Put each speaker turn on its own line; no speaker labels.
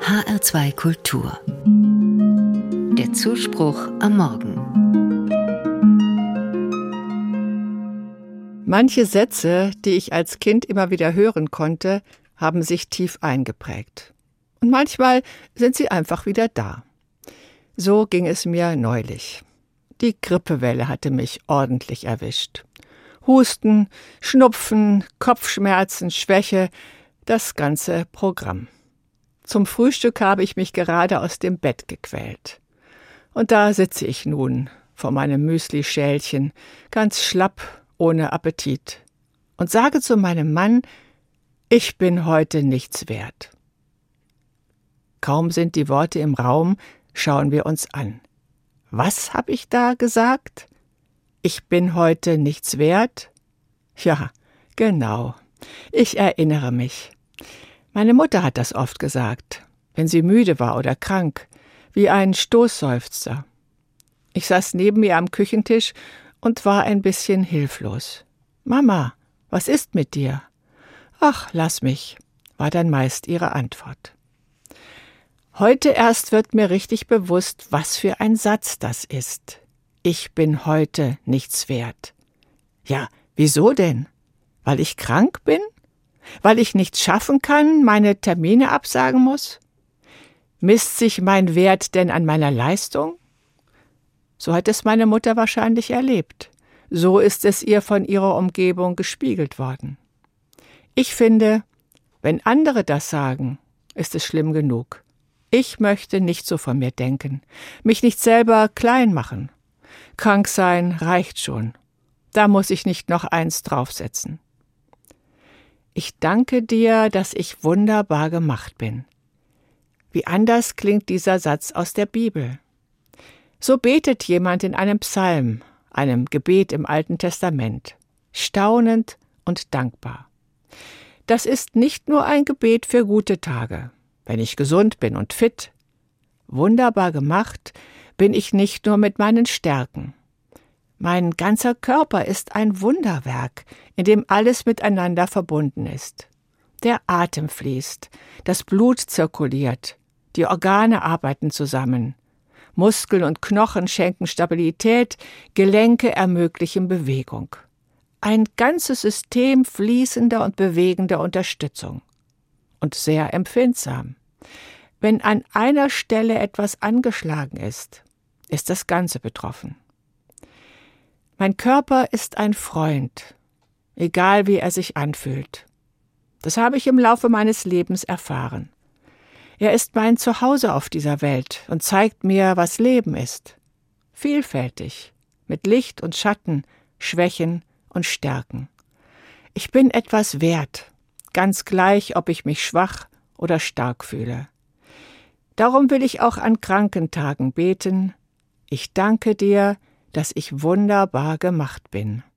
HR2 Kultur. Der Zuspruch am Morgen.
Manche Sätze, die ich als Kind immer wieder hören konnte, haben sich tief eingeprägt. Und manchmal sind sie einfach wieder da. So ging es mir neulich. Die Grippewelle hatte mich ordentlich erwischt. Husten, Schnupfen, Kopfschmerzen, Schwäche, das ganze Programm. Zum Frühstück habe ich mich gerade aus dem Bett gequält. Und da sitze ich nun vor meinem Müsli-Schälchen, ganz schlapp, ohne Appetit, und sage zu meinem Mann, ich bin heute nichts wert. Kaum sind die Worte im Raum, schauen wir uns an. Was habe ich da gesagt? Ich bin heute nichts wert? Ja, genau. Ich erinnere mich. Meine Mutter hat das oft gesagt, wenn sie müde war oder krank, wie ein Stoßseufzer. Ich saß neben ihr am Küchentisch und war ein bisschen hilflos. »Mama, was ist mit dir?« »Ach, lass mich«, war dann meist ihre Antwort. Heute erst wird mir richtig bewusst, was für ein Satz das ist. Ich bin heute nichts wert. Ja, wieso denn? Weil ich krank bin? Weil ich nichts schaffen kann, meine Termine absagen muss? Misst sich mein Wert denn an meiner Leistung? So hat es meine Mutter wahrscheinlich erlebt. So ist es ihr von ihrer Umgebung gespiegelt worden. Ich finde, wenn andere das sagen, ist es schlimm genug. Ich möchte nicht so von mir denken, mich nicht selber klein machen. Krank sein reicht schon. Da muss ich nicht noch eins draufsetzen. Ich danke dir, dass ich wunderbar gemacht bin. Wie anders klingt dieser Satz aus der Bibel. So betet jemand in einem Psalm, einem Gebet im Alten Testament, staunend und dankbar. Das ist nicht nur ein Gebet für gute Tage, wenn ich gesund bin und fit. Wunderbar gemacht bin ich nicht nur mit meinen Stärken. Mein ganzer Körper ist ein Wunderwerk, in dem alles miteinander verbunden ist. Der Atem fließt, das Blut zirkuliert, die Organe arbeiten zusammen. Muskeln und Knochen schenken Stabilität, Gelenke ermöglichen Bewegung. Ein ganzes System fließender und bewegender Unterstützung. Und sehr empfindsam. Wenn an einer Stelle etwas angeschlagen ist, ist das Ganze betroffen. Mein Körper ist ein Freund, egal wie er sich anfühlt. Das habe ich im Laufe meines Lebens erfahren. Er ist mein Zuhause auf dieser Welt und zeigt mir, was Leben ist. Vielfältig, mit Licht und Schatten, Schwächen und Stärken. Ich bin etwas wert, ganz gleich, ob ich mich schwach oder stark fühle. Darum will ich auch an Krankentagen beten. Ich danke dir, dass ich wunderbar gemacht bin.